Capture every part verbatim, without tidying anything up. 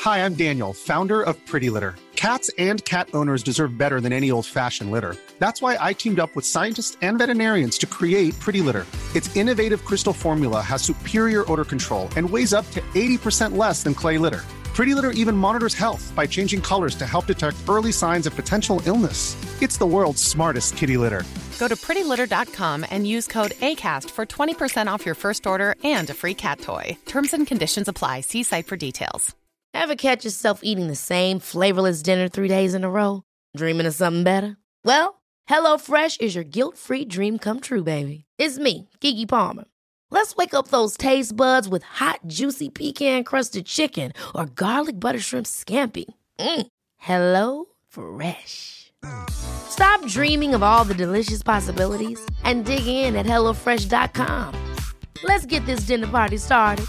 Hi, I'm Daniel, founder of Pretty Litter. Cats and cat owners deserve better than any old-fashioned litter. That's why I teamed up with scientists and veterinarians to create Pretty Litter. Its innovative crystal formula has superior odor control and weighs up to eighty percent less than clay litter. Pretty Litter even monitors health by changing colors to help detect early signs of potential illness. It's the world's smartest kitty litter. Go to pretty litter dot com and use code ACAST for twenty percent off your first order and a free cat toy. Terms and conditions apply. See site for details. Ever catch yourself eating the same flavorless dinner three days in a row? Dreaming of something better? Well, HelloFresh is your guilt-free dream come true, baby. It's me, Keke Palmer. Let's wake up those taste buds with hot, juicy pecan-crusted chicken or garlic butter shrimp scampi. Mm. Hello Fresh. Stop dreaming of all the delicious possibilities and dig in at hello fresh dot com. Let's get this dinner party started.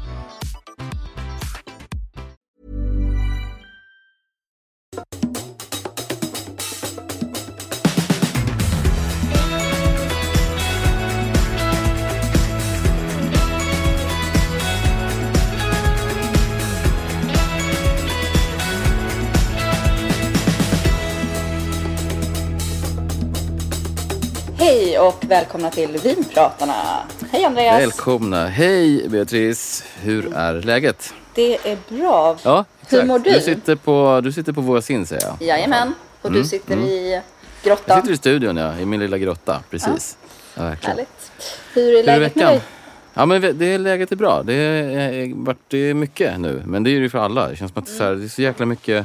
Hej och välkomna till Vinpratarna. Hej Andreas. Välkomna. Hej Beatrice. Hur är läget? Det är bra. Ja, exakt. Hur mår du? Du sitter på, du sitter på våra sin, säger jag. Jajamän. Och du mm, sitter mm. i grottan. Jag sitter i studion, ja. I min lilla grotta. Precis. Ja. Ja, verkligen. Härligt. Hur är läget med dig? Ja, men det, läget är bra. Det är, det är mycket nu. Men det är ju för alla. Det känns som att det är så, här, det är så jäkla mycket...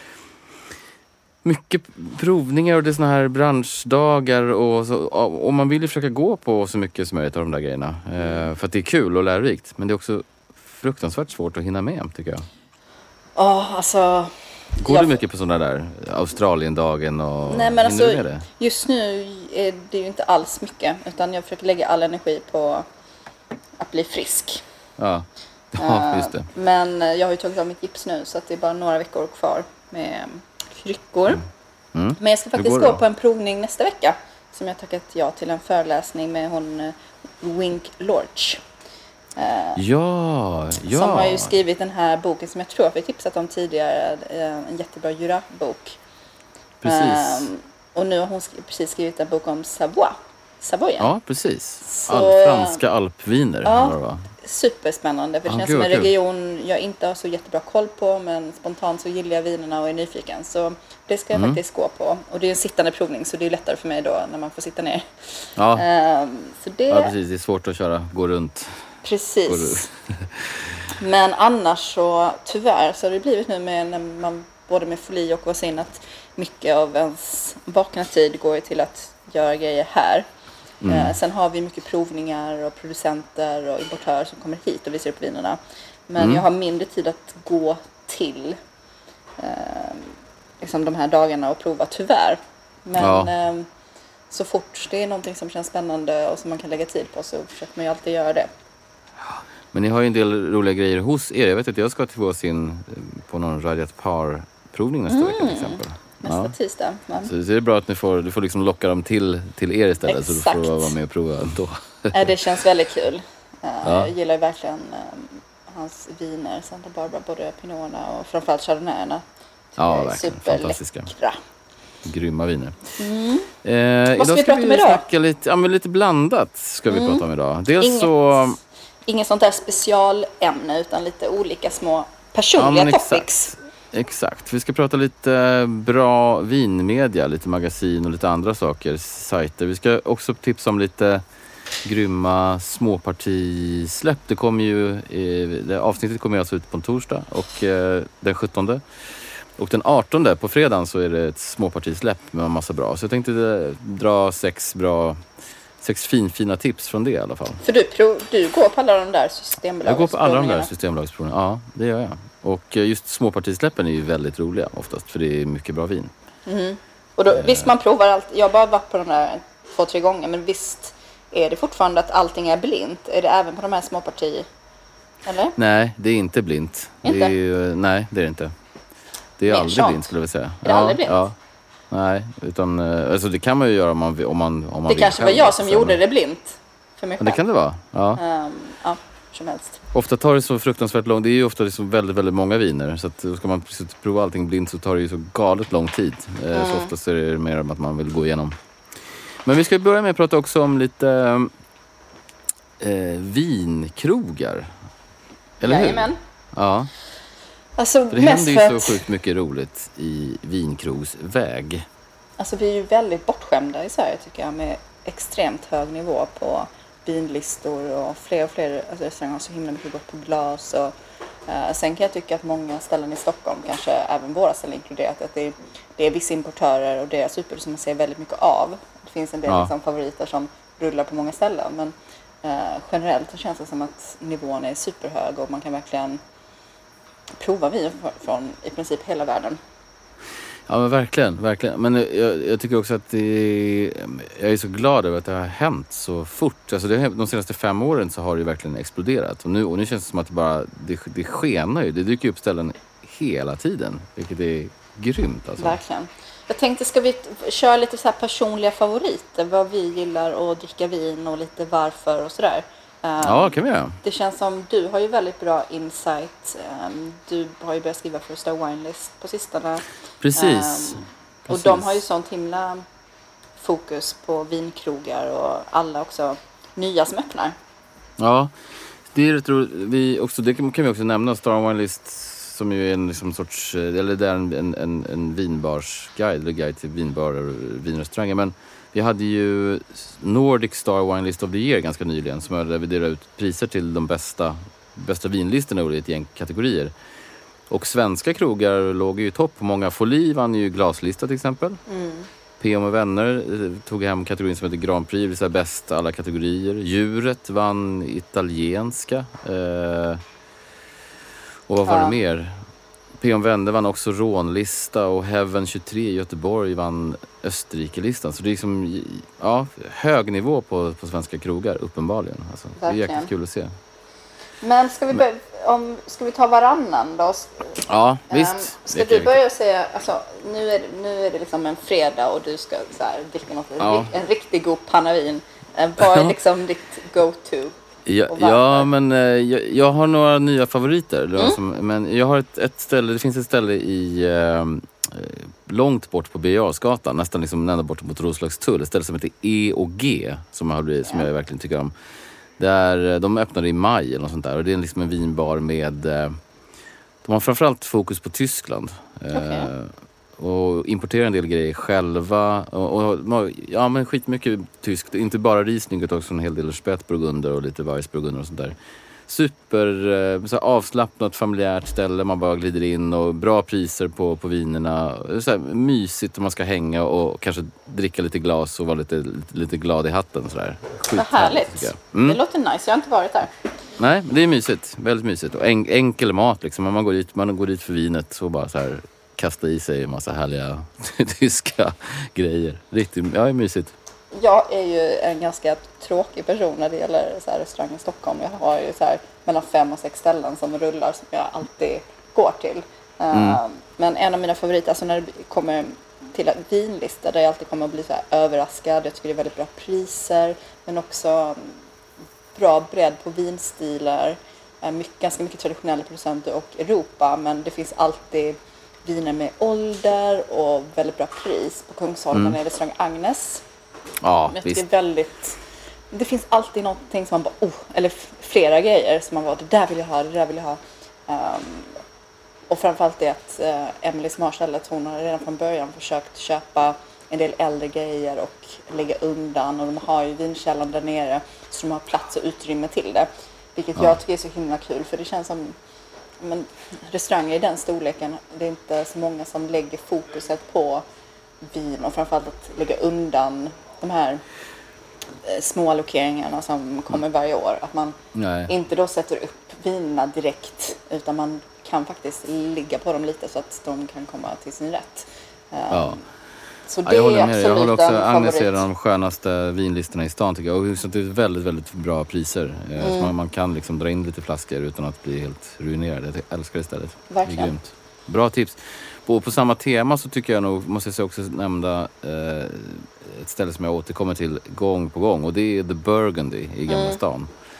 Mycket provningar och det är såna här branschdagar och, så, och man vill ju försöka gå på så mycket som möjligt av de där grejerna. Eh, för att det är kul och lärorikt. Men det är också fruktansvärt svårt att hinna med, tycker jag. Ja, oh, alltså... Går jag... du mycket på sådana där Australiendagen och... Nej, men alltså, det? just nu är det ju inte alls mycket. Utan jag försöker lägga all energi på att bli frisk. Ja, ja just det. Uh, men jag har ju tagit av mitt gips nu så att det är bara några veckor kvar med... kryckor. Mm. Mm. Men jag ska faktiskt gå på en provning nästa vecka. Som jag tackat ja till en föreläsning med hon Wink Lorch. Uh, ja, ja. Som har ju skrivit den här boken som jag tror att vi tipsat om tidigare. En jättebra jurabok. Precis. Um, och nu har hon sk- precis skrivit en bok om Savoie. Savoyen. Ja, precis. Så, All, franska alpviner. Ja, superspännande. För det ah, känns gud, som en gud. region jag inte har så jättebra koll på. Men spontant så gillar jag vinerna och är nyfiken. Så det ska jag mm. faktiskt gå på. Och det är en sittande provning så det är lättare för mig då när man får sitta ner. Ja, um, så det... ja precis. Det är svårt att köra, gå runt. Precis. Men annars så tyvärr så har det blivit nu med när man både med foli och vaccin att mycket av ens vakna tid går till att göra grejer här. Mm. Eh, sen har vi mycket provningar och producenter och importörer som kommer hit och visar upp vinerna. Men mm. jag har mindre tid att gå till eh, liksom de här dagarna och prova tyvärr. Men ja. eh, så fort det är någonting som känns spännande och som man kan lägga tid på så försöker man ju alltid göra det. Men ni har ju en del roliga grejer hos er. Jag vet att jag ska till vår sin på någon Radiat Par-provning nästa mm. vecka till exempel. Nästa ja. tisdag. Men... Så det är bra att ni får, du får liksom locka dem till, till er istället. Exakt. Så du får vara med och prova då. Det känns väldigt kul. Ja. Jag gillar verkligen um, hans viner. Santa Barbara, både Pinoterna och framförallt Chardonnayerna. Ja, verkligen. Fantastiska. Grymma viner. Mm. Eh, Vad ska vi prata om vi idag? Snacka lite, ja, men lite blandat ska vi mm. prata om idag. Dels Inget, så... Inget sånt där specialämne utan lite olika små personliga ja, topics. Exakt. Exakt. Vi ska prata lite bra vinmedia, lite magasin och lite andra saker, sajter. Vi ska också tipsa om lite grymma småpartisläpp. Det kommer ju, det avsnittet kommer alltså ut på en torsdag och eh, den sjuttonde. Och den artonde på fredagen så är det ett småpartisläpp med en massa bra. Så jag tänkte dra sex bra, sex finfina tips från det i alla fall. För du, prov, du går på alla de där systembolagsproven? Jag går på alla de där systembolagsproven, ja det gör jag. Och just småpartisläppen är ju väldigt roliga oftast för det är mycket bra vin. Mm. Och då, eh. visst man provar allt, jag har bara varit på de där två, tre gånger men visst är det fortfarande att allting är blint? Är det även på de här småpartier? Eller? Nej, det är inte blint. Inte? Det är ju, nej, det är det inte. Det är Mer aldrig sånt. blint skulle jag säga. Är det ja, aldrig blint? Ja. Nej, utan alltså det kan man ju göra om man om man om man det vill. kanske var jag som gjorde det blint för mig själv. Ja, det kan det vara. Ja. Um, ja. som helst. Ofta tar det så fruktansvärt lång, det är ju ofta liksom väldigt, väldigt många viner. Så att ska man prova allting blint så tar det ju så galet lång tid. Mm. Så oftast är det mer om att man vill gå igenom. Men vi ska börja med att prata också om lite eh, vinkrogar. Eller Jajamän. hur? Ja. Alltså, för det händer ju så att... sjukt mycket roligt i vinkrogsväg. Alltså vi är ju väldigt bortskämda i Sverige tycker jag, med extremt hög nivå på vinlistor och fler och fler alltså, restauranger har så himla mycket gått på glas. Och, eh, sen kan jag tycka att många ställen i Stockholm, kanske även våra ställen inkluderat, att det är, det är vissa importörer och deras utbud som man ser väldigt mycket av. Det finns en del ja. liksom, favoriter som rullar på många ställen, men eh, generellt så känns det som att nivån är superhög och man kan verkligen prova vin från i princip hela världen. Ja men verkligen, verkligen. Men jag, jag tycker också att det, jag är så glad över att det har hänt så fort. Alltså det, de senaste fem åren så har det verkligen exploderat. Och nu, och nu känns det som att det bara, det, det skenar ju. Det dyker upp ställen hela tiden. Vilket är grymt alltså. Verkligen. Jag tänkte, ska vi köra lite så här personliga favoriter? Vad vi gillar att dricka vin och lite varför och sådär. Ja, kan vi göra. Det känns som du har ju väldigt bra insight. Du har ju börjat skriva för Star Wine List på sistone. Precis. Um, och Precis. de har ju sånt himla fokus på vinkrogar och alla också nya som öppnar. Ja, det är rätt roligt. Vi också, det kan vi också nämna. Star Wine List som ju är en liksom sorts, eller det är en, en, en vinbarsguide, eller guide till vinbarer och vinrestauranger. Men vi hade ju Nordic Star Wine List of the Year ganska nyligen som har reviderat ut priser till de bästa, bästa vinlistorna i ett gäng kategorier. Och svenska krogar låg ju i topp. Många Foli vann ju glaslista till exempel. Mm. P M och vänner tog hem kategorin som heter Grand Prix, det vill säga bäst alla kategorier. Djuret vann italienska. Eh, och vad var ja. det mer? P M och vänner vann också rånlista och Heaven tjugotre i Göteborg vann Österrike-listan. Så det är liksom ja, hög nivå på, på svenska krogar uppenbarligen. Alltså, det är jäkligt kul att se. Men ska vi, börja, om, ska vi ta varannan då? Ja, visst. Um, ska du börja säga, alltså, nu är, nu är det liksom en fredag och du ska så här, dricka något, ja. en riktigt god panavin. Uh, vad är liksom ditt go-to? Ja, ja, men uh, jag, jag har några nya favoriter. Mm. Som, men jag har ett, ett ställe, det finns ett ställe i uh, långt bort på Birger Jarlsgatan, nästan liksom ända bort mot Roslagstull. Ett ställe som heter E och G som, jag, har, som jag verkligen tycker om. Där de öppnade i maj eller något sånt där. Och det är liksom en vinbar med... De har framförallt fokus på Tyskland. Okay. Och importerar en del grejer själva. Och, och, ja, men skitmycket tyskt. Inte bara Riesling utan också en hel del Spätburgunder och lite Weissburgunder och sånt där. Super så här, avslappnat, familjärt ställe. Man bara glider in och bra priser på, på vinerna. Så här, mysigt om man ska hänga och kanske dricka lite glas och vara lite, lite, lite glad i hatten. Så där. Vad härligt. Mm. Det låter nice. Jag har inte varit där. Nej, det är mysigt. Väldigt mysigt. Och en, enkel mat liksom. Man går dit, man går dit för vinet och bara så här kasta i sig en massa härliga tyska grejer. Riktigt, ja, det är mysigt. Jag är ju en ganska tråkig person när det gäller så här restaurang i Stockholm. Jag har ju så här mellan fem och sex ställen som rullar som jag alltid går till. Mm. Uh, men en av mina favoriter, alltså när det kommer till en vinlista där jag alltid kommer att bli så här överraskad. Jag tycker det är väldigt bra priser, men också bra bredd på vinstilar. Uh, mycket, ganska mycket traditionella producenter och Europa, men det finns alltid viner med ålder och väldigt bra pris. På Kungsholmen mm. är restaurang Agnes. Ja, jag tycker väldigt, det finns alltid någonting som man bara, oh, eller flera grejer som man bara, det där vill jag ha, det där vill jag ha. Um, och framförallt det att uh, Emelies Marstället, hon har redan från början försökt köpa en del äldre grejer och lägga undan. Och de har ju vinkällan där nere så de har plats och utrymme till det. Vilket ja. jag tycker är så himla kul, för det känns som men, restauranger i den storleken, det är inte så många som lägger fokuset på vin och framförallt att lägga undan de här eh, små allokeringarna som kommer varje år. Att man Nej. inte då sätter upp vinerna direkt, utan man kan faktiskt ligga på dem lite så att de kan komma till sin rätt. Um, ja. Så det ja, jag håller är med. absolut Jag håller också Agnes är en de skönaste vinlistorna i stan tycker jag. Och det är väldigt, väldigt bra priser. Mm. Så man, man kan liksom dra in lite flaskor utan att bli helt ruinerad. Jag älskar det stället. Verkligen. Det är grymt. Bra tips. På, på samma tema så tycker jag nog, måste jag också nämna eh, ett ställe som jag återkommer till gång på gång. Och det är The Burgundy i Gamla mm. stan.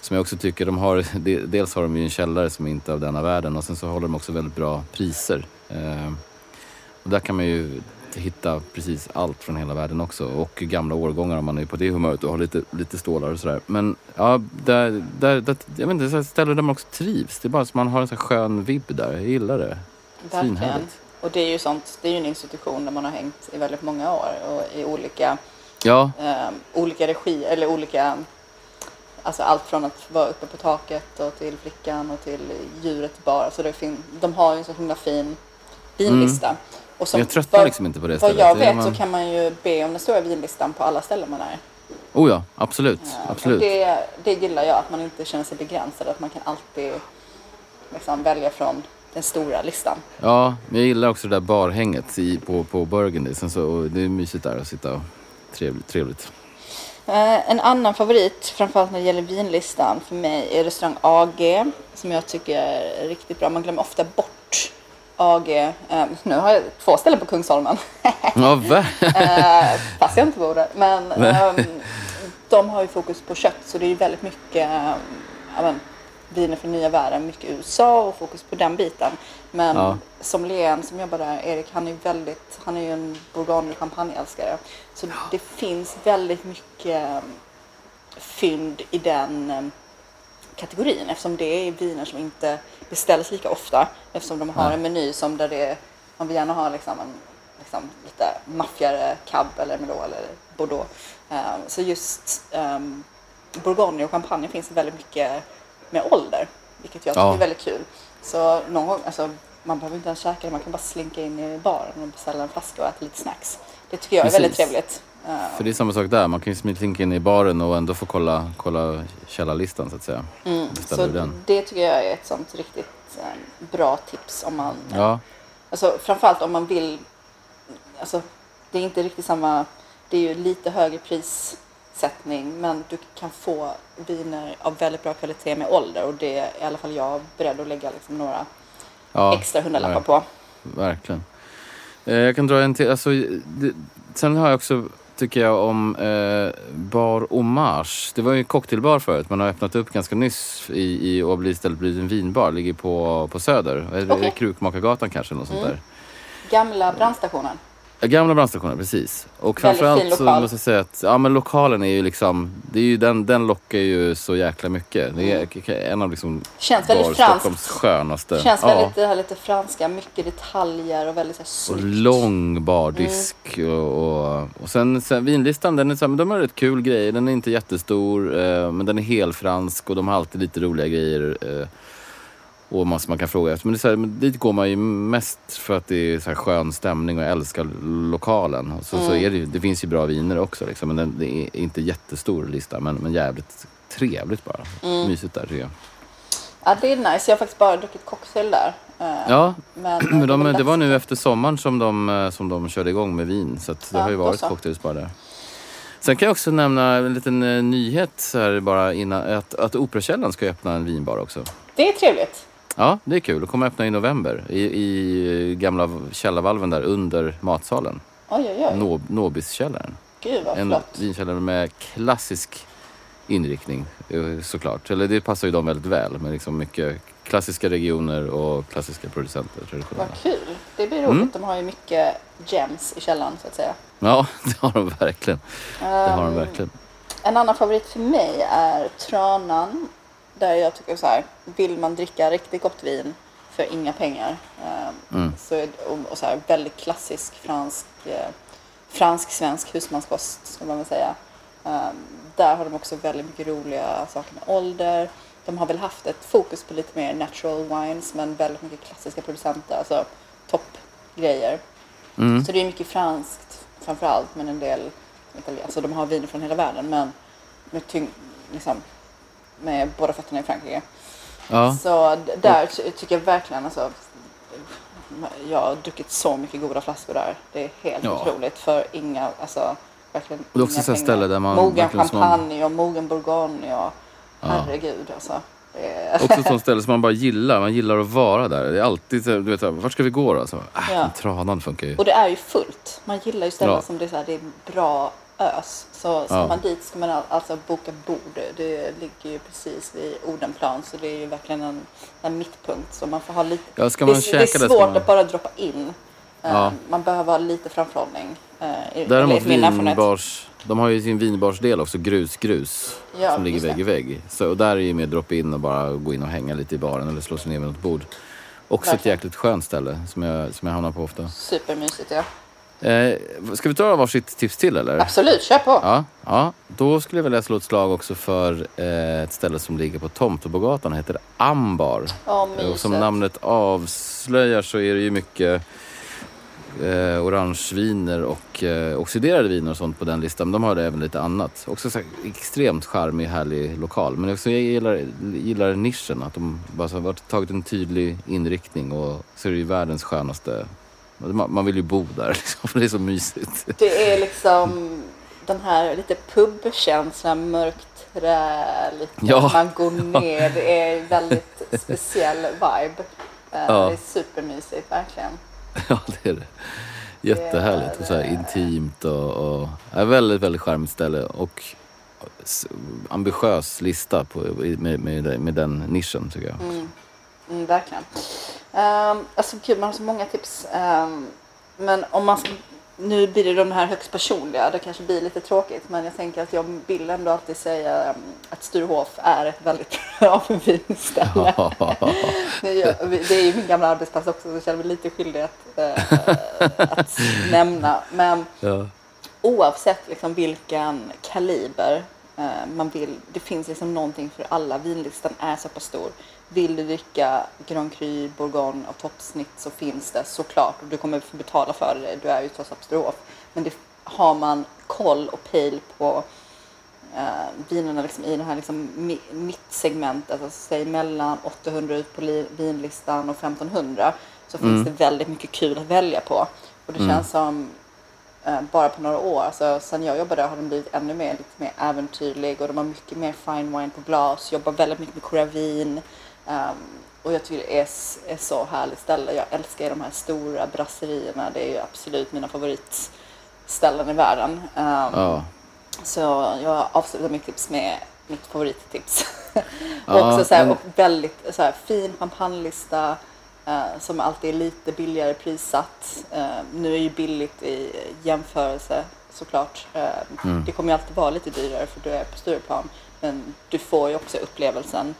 som jag också tycker de har, dels har de ju en källare som inte är av denna världen och sen så håller de också väldigt bra priser. Eh, och där kan man ju hitta precis allt från hela världen också och gamla årgångar om man är på det humöret och har lite, lite stålar och sådär. Men ja, där, där, där, jag vet inte, det är ställen där man också trivs. Det är bara som man har en sån här skön vibb där. Jag gillar det. Verkligen. Och det är ju sånt, det är ju en institution där man har hängt i väldigt många år och i olika ja. eh, olika regi, eller olika, alltså allt från att vara uppe på taket och till flickan och till djuret bara. Så det fin- de har ju en så himla fin vinlista. Mm. Och som, jag tröttnar vad, liksom inte på det stället. Vad jag vet man... så kan man ju be om den stora vinlistan på alla ställen man är. Oh ja, absolut. Ja, absolut. Det, det gillar jag, att man inte känner sig begränsad. Att man kan alltid liksom välja från den stora listan. Ja, men jag gillar också det där barhänget i, på, på Burgundy. Sen så, och det är mysigt där att sitta och trevligt. trevligt. Eh, en annan favorit, framförallt när det gäller vinlistan för mig, är restaurang A G. Som jag tycker är riktigt bra. Man glömmer ofta bort A G. Eh, nu har jag två ställen på Kungsholmen. Ja, va? eh, fast jag inte bor där. Men eh, de har ju fokus på kött. Så det är väldigt mycket eh, men, viner från nya världen. Mycket U S A och fokus på den biten. Men ja. som Len som jobbar där, Erik, han är väldigt, han är ju en Bourgogne- och champagneälskare. Så ja. Det finns väldigt mycket fynd i den kategorin, eftersom det är viner som inte beställs lika ofta, eftersom de har ja. en meny som där det, man vill gärna ha liksom en liksom lite maffigare cab eller merlot eller bordeaux. Uh, så just um, Bourgogne och champagne finns väldigt mycket med ålder, vilket jag tycker ja. är väldigt kul. Så någon gång, alltså, man behöver inte ens käka det, man kan bara slinka in i baren och beställa en flaska och äta lite snacks. Det tycker jag är Precis. väldigt trevligt. Uh, För det är samma sak där, man kan ju slinka in i baren och ändå få kolla, kolla källarlistan så att säga. Mm. Så den. Det tycker jag är ett sånt riktigt um, bra tips om man, ja. alltså framförallt om man vill, alltså det är inte riktigt samma, det är ju lite högre prissättning, men du kan få viner av väldigt bra kvalitet med ålder, och det är i alla fall jag beredd att lägga liksom några ja, extra hundralappar på. Verkligen. Eh, jag kan dra en till, alltså, det, sen har jag också, tycker jag, om eh, Bar Hommage. Det var ju en cocktailbar förut, man har öppnat upp ganska nyss i, i och blivit istället blivit en vinbar, ligger på, på Söder. Okay. Är det Krukmakargatan kanske, något mm. sånt där? Gamla brandstationen. Gamla brandstationen, precis. Och framförallt så måste jag säga att ja, men lokalen är ju liksom, det är ju den, den lockar ju så jäkla mycket. Det är mm. en av liksom känns väldigt franskt. Stockholms skönaste. Känns ja. väldigt det här lite franska, mycket detaljer och väldigt så här snyggt. Och lång bardisk mm. och, och, och sen, sen vinlistan, den är så här, men de har rätt kul grejer. Den är inte jättestor, eh, men den är helfransk och de har alltid lite roliga grejer. Eh, och massor man kan fråga efter. Men, det är så här, men dit går man ju mest för att det är så här skön stämning och jag älskar lokalen. Och så, mm. så är det ju, det finns ju bra viner också liksom, men den, det är inte jättestor lista, men, men jävligt trevligt bara. Mm. Mysigt där tycker jag. Ja, det är nice. Jag har faktiskt bara druckit cocktail där. Ja, men, men de, det, det var nu efter sommaren som de, som de körde igång med vin, så att det ja, har ju varit cocktails bara där. Sen kan jag också nämna en liten nyhet här bara innan, att, att Operakällan ska öppna en vinbar också. Det är trevligt. Ja, det är kul. Det kommer öppna i november i, i gamla källarvalven där under matsalen. Oj, oj, oj. Nob, Nobiskällaren. Gud vad en flott. vinkällare med klassisk inriktning såklart. Eller det passar ju dem väldigt väl med liksom mycket klassiska regioner och klassiska producenter. Vad kul. Det blir roligt. Mm. De har ju mycket gems i källaren så att säga. Ja, det har de verkligen. Um, det har de verkligen. En annan favorit för mig är Tranan. Där jag tycker så här, vill man dricka riktigt gott vin för inga pengar. Um, mm. så är, och, och så här, väldigt klassisk fransk, eh, fransk-svensk husmanskost ska man väl säga. Um, där har de också väldigt mycket roliga saker med ålder. De har väl haft ett fokus på lite mer natural wines, men väldigt mycket klassiska producenter, alltså toppgrejer. Mm. Så det är mycket franskt framförallt, men en del, alltså de har viner från hela världen, men med tyng, liksom, med båda fötterna i Frankrike. Ja. Så d- där ty- tycker jag verkligen, alltså, jag har druckit så mycket goda flaskor där. Det är helt ja. otroligt för inga, alltså verkligen och det är också så ställe där man mogen champagne man... och mogen bourgogne och herregud ja. alltså. Det är... också sånt ställe som man bara gillar. Man gillar att vara där. Det är alltid, du vet, vart ska vi gå då? Så, äh, ja. Tranan funkar ju. Och det är ju fullt. Man gillar ju ställen ja. som det är, så här, det är bra ös. Så ska Ja. man dit ska man alltså boka bord. Det ligger ju precis vid Odenplan, så det är ju verkligen en, en mittpunkt. Så man får ha lite... Ja, ska man det, käka det är där svårt ska man... att bara droppa in. Ja. Man behöver ha lite framförhållning. Däremot vinbars, de har ju sin vinbarsdel också, grus, grus Ja, som ligger vägg i vägg. Så, och där är ju mer drop in och bara gå in och hänga lite i baren eller slå sig ner vid något bord. Också Verkligen. ett jäkligt skönt ställe som jag, som jag hamnar på ofta. Supermysigt, ja. Eh, ska vi ta varsitt tips till eller? Absolut, kör på. Ja, ja, då skulle jag vilja slå ett slag också för eh, ett ställe som ligger på Tomtebogatan, heter Ambar. Ja, och som namnet avslöjar så är det ju mycket eh, orangeviner och eh, oxiderade viner och sånt på den listan. Men de har det även lite annat. Också så här, extremt charmig, härlig lokal. Men också jag gillar, gillar nischen, att de bara så har tagit en tydlig inriktning och så är det ju världens skönaste. Man vill ju bo där liksom, för det är så mysigt. Det är liksom den här lite pubkänslan, mörkt trä, lite, ja. man går ner, det är väldigt speciell vibe. Ja. Det är supermysigt, verkligen. Ja, det är det. Jättehärligt och så här intimt och, och är väldigt, väldigt charmigt ställe och ambitiös lista på, med, med, med den nischen tycker jag. Mm. Mm, verkligen. Um, alltså gud, man har så många tips. Um, men om man ska, nu blir det de här högst personliga, det kanske blir lite tråkigt, men jag tänker att jag vill ändå alltid säga um, att Sturehof är ett väldigt bra vinställe. det, är, det är ju min gamla arbetsplats också, så jag känner mig lite skyldig att, uh, att nämna. Men ja. Oavsett liksom vilken kaliber uh, man vill, det finns liksom någonting för alla. Vinlistan är så pass stor. Vill du dricka Grand Cru, Bourgogne av toppsnitt så finns det såklart. Och du kommer få betala för det. Du är ju trots allt Sturehof. Men det har man koll och pejl på eh, vinerna liksom, i den här liksom, mittsegmentet. Alltså säg mellan åttahundra ut på li- vinlistan och femtonhundra. Så finns mm. det väldigt mycket kul att välja på. Och det mm. känns som eh, bara på några år. Alltså, sen jag jobbade har de blivit ännu mer, lite mer äventyrlig. Och de har mycket mer fine wine på glas. Jobbar väldigt mycket med koravin. Um, och jag tycker det är, är så härligt ställe. Jag älskar de här stora brasserierna. Det är ju absolut mina favoritställen i världen. Um, ja. Så jag avslutar mitt tips med mitt favorittips. ja, också så här, men... och väldigt så här, fin champagnelista uh, som alltid är lite billigare prissatt. Uh, nu är ju billigt i jämförelse såklart. Uh, mm. Det kommer ju alltid vara lite dyrare för du är på Stureplan. Men du får ju också upplevelsen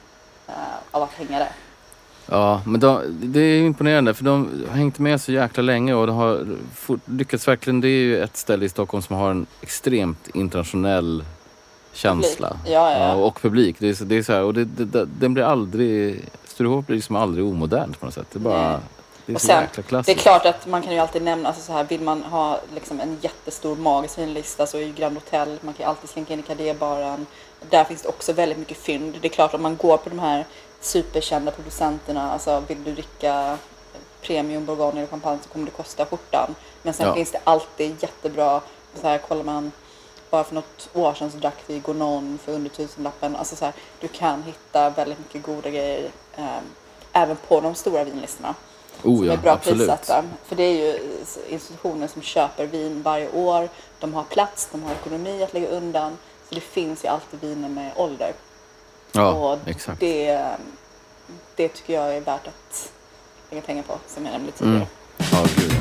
av att hänga där. Ja, men de, det är imponerande för de har hängt med så jäkla länge och de har fort, lyckats verkligen. Det är ju ett ställe i Stockholm som har en extremt internationell känsla. Publik. Ja, ja. Ja, och publik. Det är, det är så här, och det, det, den blir aldrig, Sturehof blir liksom aldrig omodernt på något sätt. Det är bara, det är så sen, jäkla klassiskt. Det är klart att man kan ju alltid nämna, alltså så här, vill man ha liksom en jättestor magisk vinlista så är ju Grand Hotel, man kan ju alltid slänka in i Cadé-baren. Där finns det också väldigt mycket fynd. Det är klart om man går på de här superkända producenterna, alltså vill du dricka premium Bourgogne eller champagne så kommer det kosta skjortan. Men sen ja. finns det alltid jättebra, så här kollar man, bara för något år sedan så drack vi Gonon för under tusenlappen. Alltså så här, du kan hitta väldigt mycket goda grejer eh, även på de stora vinlistorna. Oh, som ja, är bra absolut. prissatta. För det är ju institutioner som köper vin varje år. De har plats, de har ekonomi att lägga undan. Så det finns ju alltid viner med ålder. Ja, och exakt. Det, det tycker jag är värt att lägga pengar på, som jag nämnde tidigare. Mm. Ja, gud.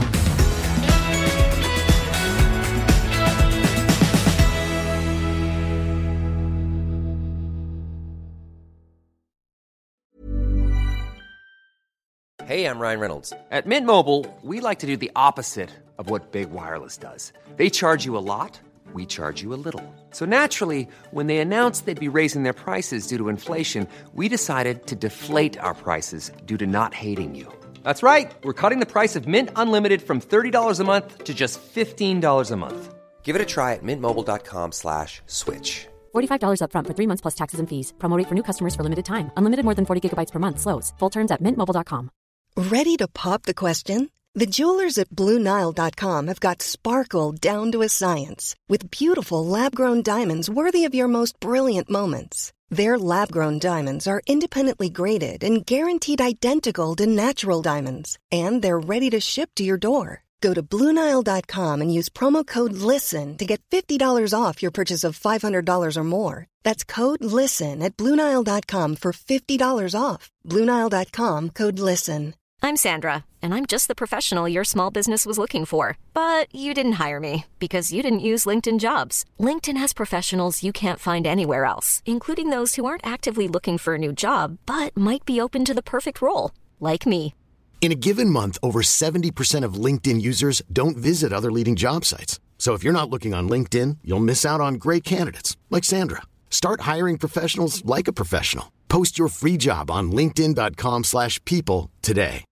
Hey, I'm Ryan Reynolds. At Mint Mobile, we like to do the opposite of what Big Wireless does. They charge you a lot, we charge you a little. So naturally, when they announced they'd be raising their prices due to inflation, we decided to deflate our prices due to not hating you. That's right. We're cutting the price of Mint Unlimited from thirty dollars a month to just fifteen dollars a month. Give it a try at mintmobile.com slash switch. forty-five dollars up front for three months plus taxes and fees. Promo rate for new customers for limited time. Unlimited more than forty gigabytes per month. Slows full terms at mint mobile dot com. Ready to pop the question? The jewelers at Blue Nile dot com have got sparkle down to a science with beautiful lab-grown diamonds worthy of your most brilliant moments. Their lab-grown diamonds are independently graded and guaranteed identical to natural diamonds, and they're ready to ship to your door. Go to Blue Nile dot com and use promo code LISTEN to get fifty dollars off your purchase of five hundred dollars or more. That's code LISTEN at Blue Nile dot com for fifty dollars off. Blue Nile dot com, code LISTEN. I'm Sandra, and I'm just the professional your small business was looking for. But you didn't hire me because you didn't use LinkedIn Jobs. LinkedIn has professionals you can't find anywhere else, including those who aren't actively looking for a new job, but might be open to the perfect role, like me. In a given month, over seventy percent of LinkedIn users don't visit other leading job sites. So if you're not looking on LinkedIn, you'll miss out on great candidates like Sandra. Start hiring professionals like a professional. Post your free job on linkedin dot com slash people today.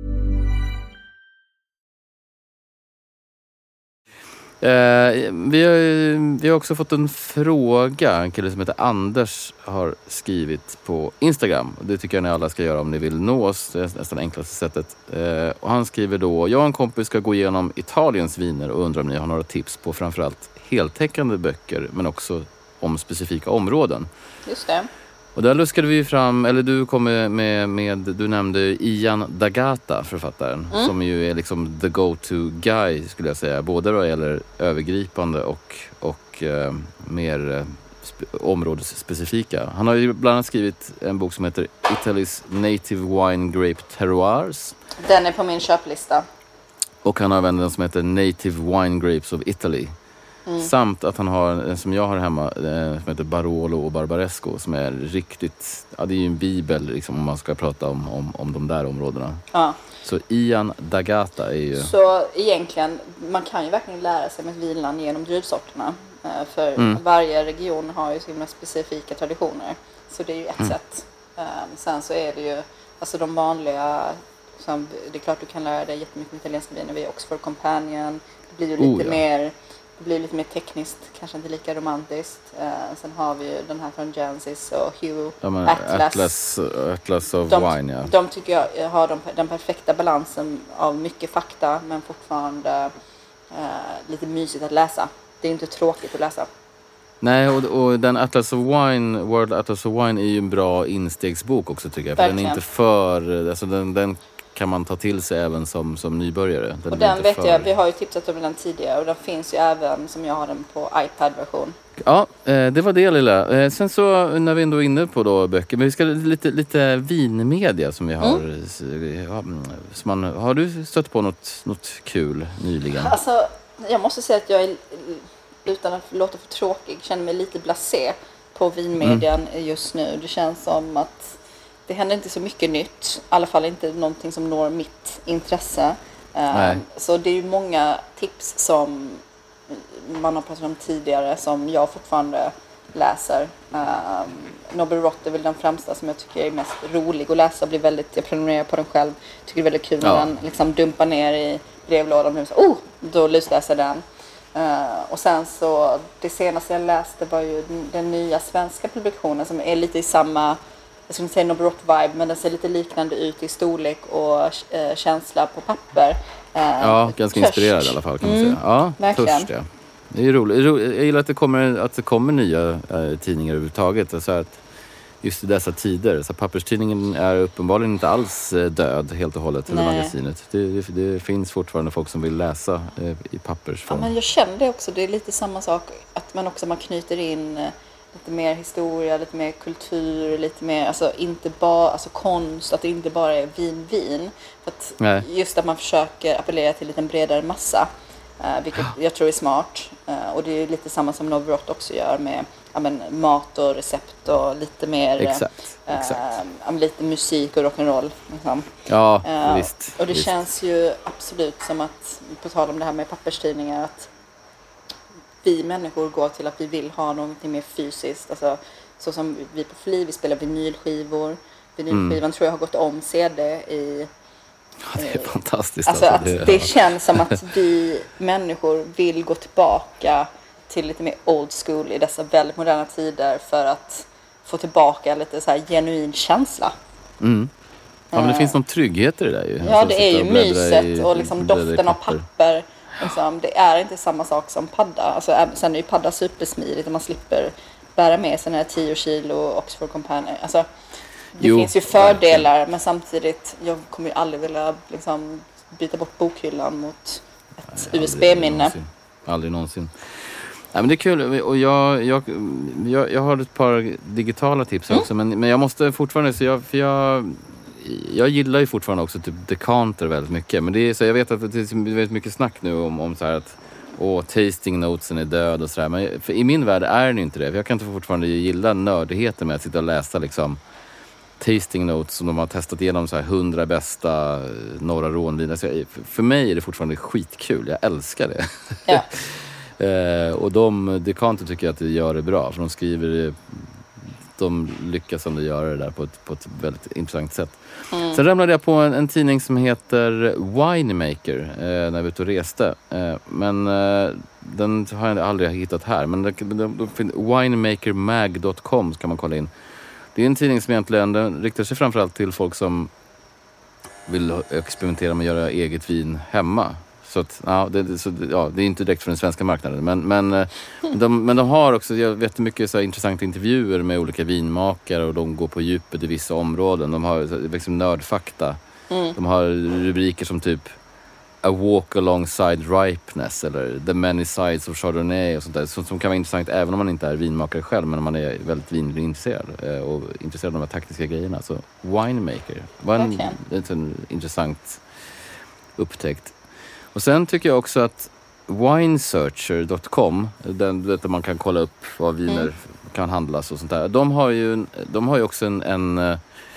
Eh, vi, har, vi har också fått en fråga. En kille som heter Anders har skrivit på Instagram. Det tycker jag ni alla ska göra om ni vill nå oss. Det är nästan enklaste sättet. Eh, och han skriver då: jag och en kompis ska gå igenom Italiens viner och undrar om ni har några tips på framförallt heltäckande böcker, men också om specifika områden. Just det. Och där luskade vi fram, eller du kom med, med, med du nämnde Ian D'Agata, författaren, mm. som ju är liksom the go-to guy, skulle jag säga, både vad gäller övergripande och, och eh, mer eh, sp- områdesspecifika. Han har ju bland annat skrivit en bok som heter Italy's Native Wine Grape Terroirs. Den är på min köplista. Och han har även den som heter Native Wine Grapes of Italy. Mm. Samt att han har en som jag har hemma eh, som heter Barolo och Barbaresco, som är riktigt, ja, det är ju en bibel liksom, om man ska prata om, om, om de där områdena. Ja. Så Ian D'Agata är ju... Så egentligen, man kan ju verkligen lära sig med vinland genom druvsorterna. Eh, för mm. varje region har ju sina specifika traditioner. Så det är ju ett mm. sätt. Eh, sen så är det ju, alltså de vanliga, som, det är klart du kan lära dig jättemycket med italienska viner. Vi är Oxford Companion. Det blir ju lite oh, ja. mer... Det blir lite mer tekniskt, kanske inte lika romantiskt. Eh, sen har vi ju den här från Jancis och Hugh ja, Atlas. Atlas. Atlas of de, Wine, ja. De tycker jag har de, den perfekta balansen av mycket fakta, men fortfarande eh, lite mysigt att läsa. Det är inte tråkigt att läsa. Nej, och, och den Atlas of Wine, World Atlas of Wine är ju en bra instegsbok också, tycker jag. För den är inte för, alltså den... den kan man ta till sig även som, som nybörjare. Den och den vet för... jag, vi har ju tipsat om den tidigare och den finns ju även som jag har den på iPad-version. Ja, det var det lilla. Sen så när vi ändå är inne på då böcker, men vi ska lite, lite vinmedia som vi har. Mm. Som man, har du stött på något, något kul nyligen? Alltså, jag måste säga att jag är, utan att låta för tråkig, känner mig lite blasé på vinmedian mm. just nu. Det känns som att det händer inte så mycket nytt. I alla fall inte någonting som når mitt intresse. Uh, så det är ju många tips som man har pratat om tidigare som jag fortfarande läser. Uh, Nobel Rot är väl den främsta som jag tycker är mest rolig att läsa. Blir väldigt, jag prenumererar på den själv. Tycker det är väldigt kul när ja. den liksom dumpar ner i brevlådan. Och så, oh, då lusläser den. Uh, och sen så, det senaste jag läste var ju den, den nya svenska publikationen som är lite i samma... Jag skulle inte säga Nobel Rot-vibe, men den ser lite liknande ut i storlek och äh, känsla på papper. Äh, ja, ganska törst. Inspirerad i alla fall kan man mm, säga. Ja, verkligen. Törst, ja. Det är roligt. Jag gillar att det kommer, att det kommer nya äh, tidningar överhuvudtaget. Alltså att just i dessa tider. Så papperstidningen är uppenbarligen inte alls äh, död helt och hållet. Eller magasinet. Det, det, det finns fortfarande folk som vill läsa äh, i pappersform. Ja, men jag känner det också. Det är lite samma sak. Att man också man knyter in... Äh, lite mer historia, lite mer kultur, lite mer, alltså inte bara, alltså konst, att det inte bara är vin, vin. För att Nej. just att man försöker appellera till en bredare massa, uh, vilket jag tror är smart. Uh, och det är lite samma som Nobel Rot också gör med ja, men, mat och recept och lite mer, exakt, uh, exakt. Uh, lite musik och rock'n'roll. Liksom. Ja, uh, visst. Och det visst. känns ju absolut som att, på tal om det här med papperstidningar, att vi människor går till att vi vill ha någonting mer fysiskt. Alltså, så som vi på Fli, vi spelar vinylskivor. Vinylskivan mm. tror jag har gått om C D i... Ja, det är fantastiskt. Alltså, alltså att det, det ja. känns som att vi människor vill gå tillbaka till lite mer old school i dessa väldigt moderna tider för att få tillbaka lite så här genuin känsla. Mm. Ja, men det uh, finns någon trygghet i det där ju. Ja, alltså, det är ju myset i, och liksom doften av papper. Liksom, det är inte samma sak som padda. Alltså, sen är ju padda supersmidigt och man slipper bära med sig den här tio kilo Oxford Companion. Alltså, det jo, finns ju fördelar verkligen. Men samtidigt, jag kommer ju aldrig vilja liksom, byta bort bokhyllan mot ett U S B-minne. Någonsin. Aldrig någonsin. Nej, men det är kul. Och jag, jag, jag, jag har ett par digitala tips mm. också. Men, men jag måste fortfarande... Så jag, för jag, jag gillar ju fortfarande också typ decanter väldigt mycket. Men det är, så jag vet att det är väldigt mycket snack nu om, om så här att åh, tasting notesen är död och sådär. Men för i min värld är den inte det. För jag kan inte fortfarande gilla nördigheten med att sitta och läsa liksom tasting notes som de har testat igenom så här hundra bästa norra rånvin. Alltså, för mig är det fortfarande skitkul. Jag älskar det. Ja. eh, och de dekanter tycker jag att det gör det bra. För de skriver, de lyckas som de gör det där på ett, på ett väldigt intressant sätt. Mm. Sen ramlade jag på en, en tidning som heter Winemaker eh, när jag var ute och reste. Eh, men eh, den har jag aldrig hittat här. Men det, det, det, winemaker mag dot com kan man kolla in. Det är en tidning som egentligen den riktar sig framförallt till folk som vill experimentera med att göra eget vin hemma. Så att, ja, det, så, ja, det är inte direkt för den svenska marknaden. Men, men, de, men de har också, jag vet mycket så här intressanta intervjuer med olika vinmakare och de går på djupet i vissa områden. De har liksom nördfakta. Mm. De har rubriker som typ A Walk Alongside Ripeness eller The Many Sides of Chardonnay och sånt där. Som, som kan vara intressant även om man inte är vinmakare själv, men om man är väldigt vinintresserad och intresserad av de här taktiska grejerna. Så Winemaker var en, okay. en, en intressant upptäckt. Och sen tycker jag också att winesearcher dot com, den, där man kan kolla upp vad viner mm. kan handlas och sånt där. De har ju, de har ju också en, en,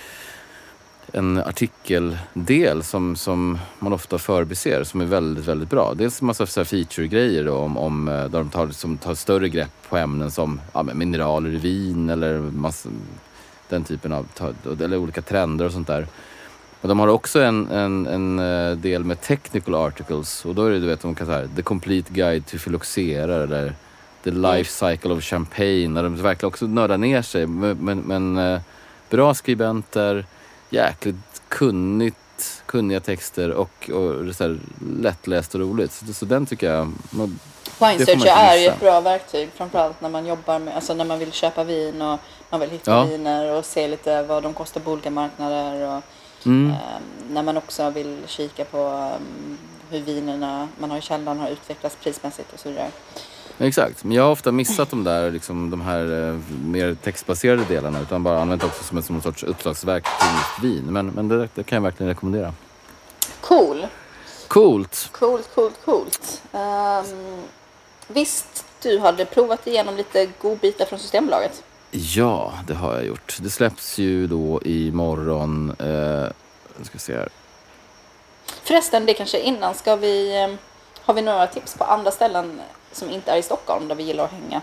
en artikeldel som, som man ofta förbiser som är väldigt, väldigt bra. Dels en massa feature-grejer då, om, om, där de tar, som tar större grepp på ämnen som ja, mineraler i vin eller massa, den typen av, eller olika trender och sånt där. Men de har också en, en, en del med technical articles. Och då är det, du vet, de kan säga The Complete Guide to Phylloxera eller The Life Cycle of Champagne. Där de verkligen också nördar ner sig. Men, men, men bra skribenter, jäkligt kunnigt, kunniga texter och, och så här, lättläst och roligt. Så, så den tycker jag... Man, Winesearcher är ju ett bra verktyg, framförallt när man jobbar med, alltså när man vill köpa vin och man vill hitta ja. viner och se lite vad de kostar på olika marknader och Mm. Um, när man också vill kika på um, hur vinerna man har i källan har utvecklats prismässigt och så vidare. Exakt, men jag har ofta missat de där liksom, de här uh, mer textbaserade delarna utan bara använt också som en, som en sorts uppslagsverk till vin. Men, men det, det kan jag verkligen rekommendera. Cool. Coolt. Coolt, coolt, coolt. Um, visst, du hade provat igenom lite godbitar från Systembolaget? Ja, det har jag gjort. Det släpps ju då imorgon. Eh, jag ska se här. Förresten, det kanske innan ska vi... Har vi några tips på andra ställen som inte är i Stockholm där vi gillar att hänga?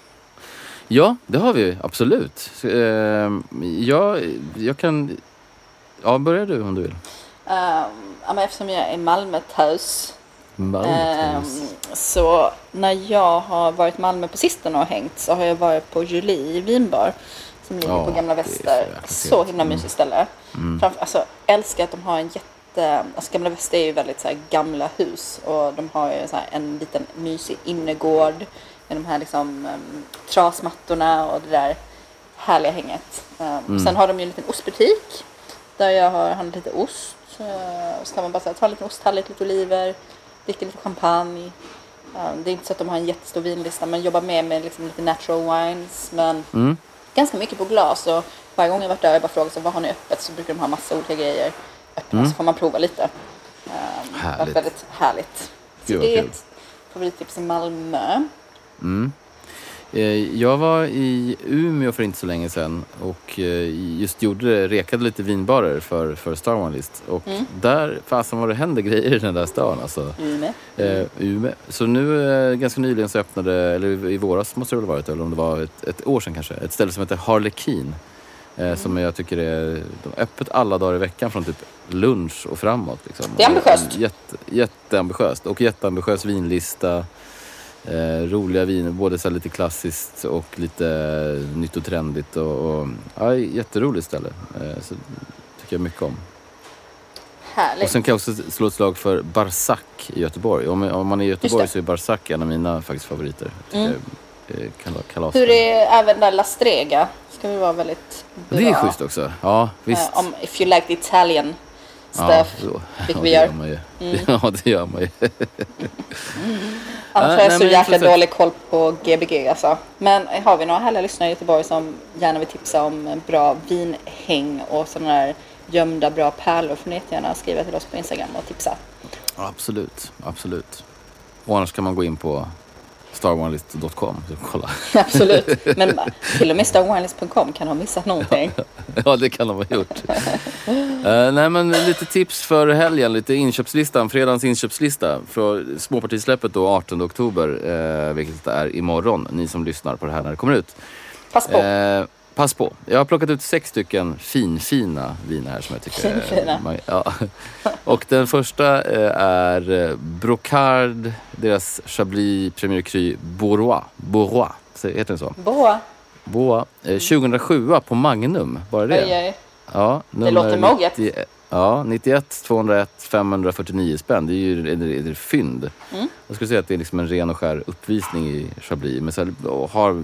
Ja, det har vi absolut. Eh, jag, jag kan... Ja, börjar du om du vill. Uh, ja, eftersom jag är Malmötös. Malmötös. Um, så när jag har varit i Malmö på sistone och hängt så har jag varit på Julie vinbar som ligger oh, på Gamla Väster. Så, så himla mysigt ställe. Mm. Framför, alltså, älskar att de har en jätte... Alltså Gamla Väster är ju väldigt så här, gamla hus och de har ju så här, en liten mysig innergård med de här liksom um, trasmattorna och det där härliga hänget. Um, mm. Sen har de ju en liten ostbutik där jag har handlat lite ost. Uh, så kan man bara så här, ta en liten osttallrik, lite oliver, dricka lite champagne. Um, det är inte så att de har en jättestor vinlista, men jobbar med med liksom lite natural wines. Men mm. ganska mycket på glas. Och varje gång jag varit där och bara frågat så vad har ni öppet, så brukar de ha massa olika grejer öppna. Mm. Så får man prova lite. Um, härligt. Väldigt härligt. Så Gud, det är kul. ett favorittips i Malmö. Mm. Jag var i Umeå för inte så länge sedan och just gjorde, rekade lite vinbarer för, för Star Wars List. Och mm. där, fasen vad det händer grejer i den där stan alltså. Umeå. Eh, Umeå. Så nu, ganska nyligen så öppnade, eller i våras måste det väl ha varit, eller om det var ett, ett år sedan kanske, ett ställe som heter Harlekin. Eh, mm. Som jag tycker är öppet alla dagar i veckan från typ lunch och framåt. Liksom. Det är ambitiöst. Jätte, jätteambitiöst. Och jätteambitiös vinlista. Eh, roliga viner, både så lite klassiskt och lite eh, nytt och trendigt och, och ja, jätteroligt ställe. Eh, så tycker jag mycket om. Härligt. Och sen kan jag också slå ett slag för Barsac i Göteborg. Om, om man är i Göteborg så är Barsac en av mina faktiskt favoriter. Mm. Jag, eh, kan vara kalas. Hur är även där La Strega? Ska vi vara väldigt bra. Det är schysst också. Ja, visst. Uh, om if you like the Italian stuff, ja, vilket ja, vi gör. gör man ju. Mm. Ja, det gör man ju. Annars har Nej, jag så men jäkla så- dålig koll på G B G alltså. Men har vi några härliga lyssnare i Göteborg som gärna vill tipsa om bra vinhäng och sådana där gömda bra pärlor, får ni gärna skriva till oss på Instagram och tipsa. Absolut, absolut. Och annars kan man gå in på starwinelist dot com och kolla. Absolut, men till och med starwinelist punkt com kan ha missat någonting. Ja, det kan de ha gjort. uh, nej, men lite tips för helgen, lite inköpslistan, fredagens inköpslista för småpartisläppet då artonde oktober, uh, vilket är imorgon, ni som lyssnar på det här när det kommer ut. Pass på. Uh, pass på. Jag har plockat ut sex stycken finfina viner här som jag tycker Finfina. är... Ja. Och den första uh, är uh, Brocard, deras Chablis Premier Cru Bourrois. Bourrois, heter den så? Boa. Boa. Eh, tjugohundrasju på Magnum, bara det. Oj, oj. Ja, Det låter moget. nittio, ja, nittioett tvåhundraett femhundrafyrtionio spänn. Det är ju ett, ett, ett fynd. Mm. Jag skulle säga att det är liksom en ren och skär uppvisning i Chablis. Men så här, och har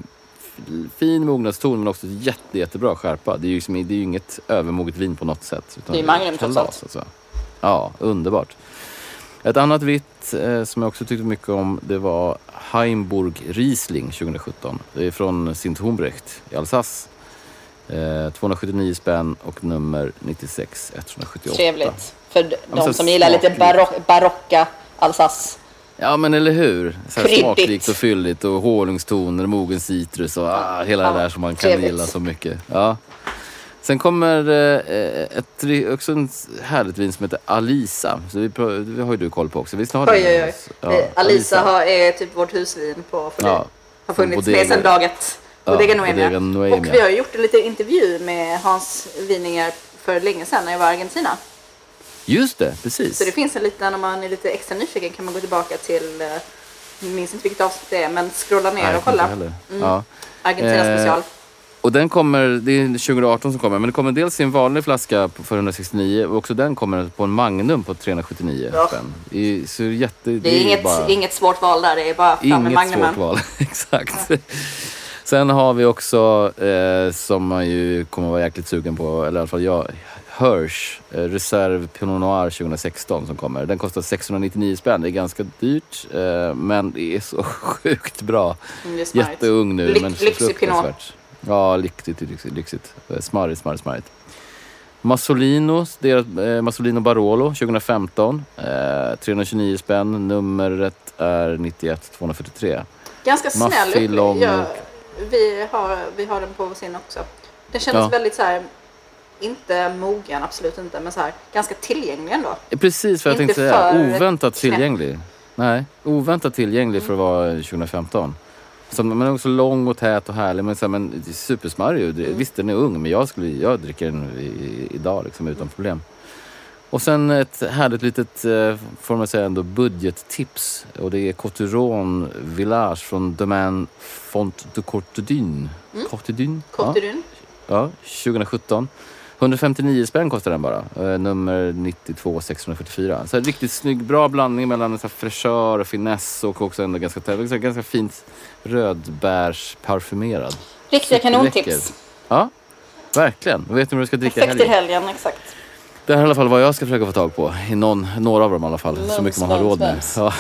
fin mognadston men också jätte, jättebra skärpa. Det är ju, liksom, det är ju inget övermoget vin på något sätt. Utan Det är Magnum trots allt. alltså. Ja, underbart. Ett annat vitt eh, som jag också tyckte mycket om, det var Heimburg Riesling tjugosjutton. Det är från Sint Humbrecht i Alsace. Eh, tvåhundrasjuttionio spänn och nummer nittiosex etthundrasjuttioåtta. Trevligt. För de så som gillar lite smakligt. barock, barocka Alsace. Ja, men eller hur? Så här Kryddigt. smakrikt och fylligt och honungstoner, mogen citrus och ah, hela Ja, det där som man kan trevligt. gilla så mycket. Ja. Sen kommer eh, ett, också en härligt vin som heter Alisa. Så vi, det har ju du koll på också. Visst har du Oj, den? oj, oj. Ja, Eh, Alisa har, är typ vårt husvin på för Ja. har funnits Bodega. med sedan dag ett. Ja, Bodega Bodega Noemia. Noemia. Och vi har ju gjort en liten intervju med Hans Wininger för länge sedan när jag var i Argentina. Just det, precis. Så det finns en liten, om man är lite extra nyfiken kan man gå tillbaka till, eh, jag minns inte vilket avsnitt det är, men scrolla ner Nej, och kolla. inte heller. Mm. Ja. Argentina Eh, special. Och den kommer, det är tjugoarton som kommer, men det kommer dels i en vanlig flaska för etthundrasextionio och också den kommer på en Magnum på trehundrasjuttionio Ja. spänn. Det är, så jätte, det Det är inget, bara, inget svårt val där, det är bara fram med inget Magnumen. svårt val, exakt. Sen har vi också, eh, som man ju kommer vara jäkligt sugen på, eller i alla fall jag, Hirsch, eh, Reserve Pinot Noir tjugosexton som kommer. Den kostar sexhundranittionio spänn, det är ganska dyrt, eh, men det är så sjukt bra. Mm, det är smarrigt. Jätteung nu, Lyx- men så lyxig pinot. fruktansvärt. Ja, lyxigt, lyxigt, lyxigt. Smarrigt, smarrigt, smarrigt. Massolino, deras, eh, Massolino Barolo tjugofemton. Eh, trehundratjugonio spänn. Numret är nittioett tvåhundrafyrtiotre. Ganska snäll Maffig, upp. lång Ja, och- vi, har, vi har den på vår sin också. Den kändes Ja. väldigt så här, inte mogen, absolut inte, men så här, ganska tillgänglig ändå. Eh, Precis vad jag Inte tänkte säga. för Oväntat knäpp. tillgänglig. Nej, oväntat tillgänglig för att vara tjugofemton. Så, men också lång och tät och härlig. Men, så här, men supersmarrig. Mm. Visst, den är ung, men jag, skulle, jag dricker den i, i, idag liksom, utan problem. Och sen ett härligt litet, eh, får man säga ändå, budgettips. Och det är Coteron Village från Domaine Font de Courtedyn. Mm. Courtedyn? Courtedyn. Ja, ja, tjugosjutton. etthundrafemtionio spänn kostar den bara. Eh, nummer nittiotvå sexhundrafyrtiofyra. Så här, riktigt snygg, bra blandning mellan en så här fräschör och finess och också ändå ganska, ganska, ganska fint rödbärsparfumerad. Riktiga Superläcker. kanontips. Ja, verkligen. Och vet ni vad du ska dricka i Perfekt till helgen? helgen, exakt. Det här är i alla fall vad jag ska försöka få tag på. I någon, några av dem i alla fall. Mums, så mycket man har mums, råd med. mums. Ja.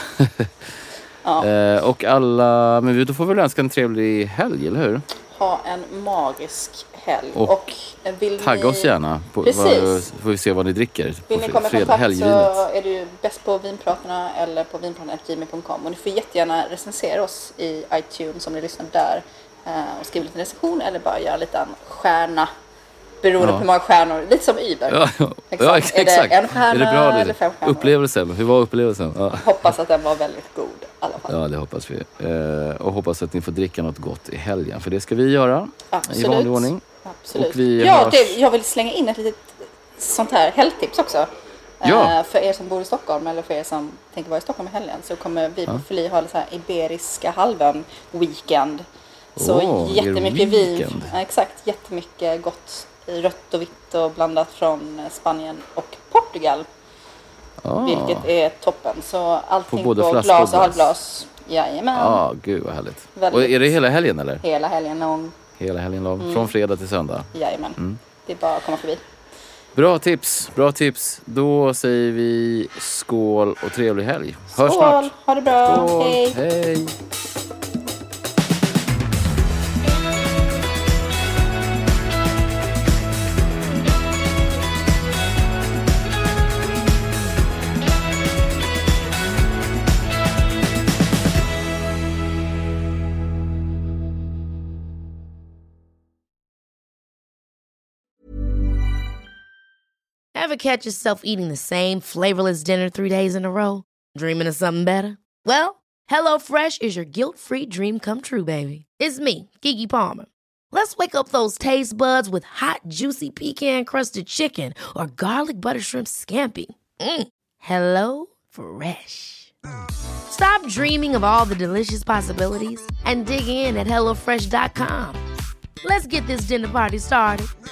Ja. eh, och alla, men vi- då får vi väl önska en trevlig helg, eller hur? Ha en magisk helg. Och Och, vill Tagga ni, oss gärna. På, Precis. vad, så får vi se vad ni dricker. På Vill ni komma i fredag, kontakt helgvinet. så är det ju bäst på vinpratarna eller på vinpratarna snabel-a gmail punkt com. Och ni får jättegärna recensera oss i iTunes om ni lyssnar där. Eh, och skriva lite recension eller bara göra lite en stjärna. Beroende Ja. på hur många stjärnor. Lite som Uber. Ja, ja, Exakt. ja, ex- Är det exakt. en stjärna är det bra, det? eller fem stjärnor? Upplevelsen, hur var upplevelsen? Ja. Hoppas att den var väldigt god i alla fall. Ja, det hoppas vi. Eh, och hoppas att ni får dricka något gott i helgen. För det ska vi göra Absolut. i vanlig ordning. Absolut. Och vi ja, hörs- det, jag vill slänga in ett litet sånt här helgtips också. Ja. Eh, för er som bor i Stockholm eller för er som tänker vara i Stockholm i helgen så kommer vi på Ja. Fli ha så här Iberiska halvön weekend. Så Åh, er jättemycket vin. weekend. Ja, exakt, jättemycket gott rött och vitt och blandat från Spanien och Portugal. Ah. Vilket är toppen. Så allting På både på flaska glas och och glas. halvglas. Jajamän. Ja, ah, gud vad härligt. Väldigt. Och är det hela helgen eller? Hela helgen lång. Hela helgen lång. Mm. Från fredag till söndag. Jajamän. Mm. Det är bara att komma förbi. Bra tips, bra tips. Då säger vi skål och trevlig helg. Hörs skål, snart. Ha det bra. Skål. Hej. Hej. Ever catch yourself eating the same flavorless dinner three days in a row? Dreaming of something better? Well, HelloFresh is your guilt-free dream come true, baby. It's me, Keke Palmer. Let's wake up those taste buds with hot, juicy pecan-crusted chicken or garlic butter shrimp scampi. Mm. Hello Fresh. Stop dreaming of all the delicious possibilities and dig in at hello fresh dot com. Let's get this dinner party started.